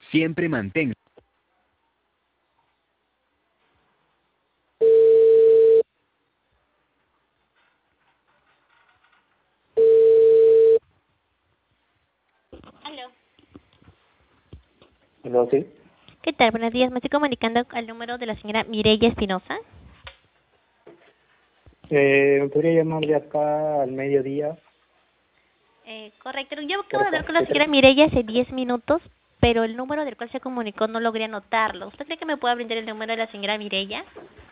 Siempre mantenga. Aló. ¿Aló, sí? ¿Qué tal? Buenos días. Me estoy comunicando al número de la señora Mireya Espinosa. ¿Me podría llamar de acá al mediodía? Correcto. Yo acabo de Porfa, hablar con la señora Mireya hace 10 minutos, pero el número del cual se comunicó no logré anotarlo. ¿Usted cree que me pueda brindar el número de la señora Mireya?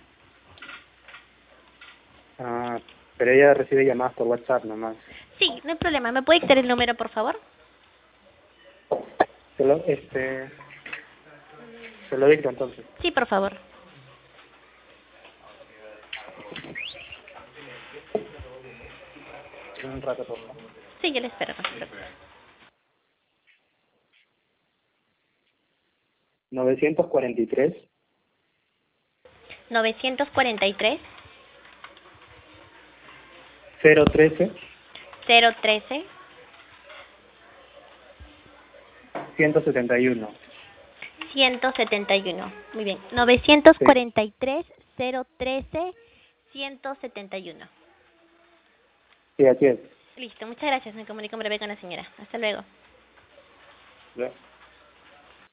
Ah, pero ella recibe llamadas por WhatsApp nomás. Sí, no hay problema. ¿Me puede dictar el número, por favor? Solo, se lo dicto entonces. Sí, por favor. Un rato, por favor. Sí, yo le espero, no se preocupe. 943 943 013 013 171. 171. Muy bien. Sí, 943 013 171. sí, así es. Listo, muchas gracias. Me comunico en breve con la señora. Hasta luego. Ya.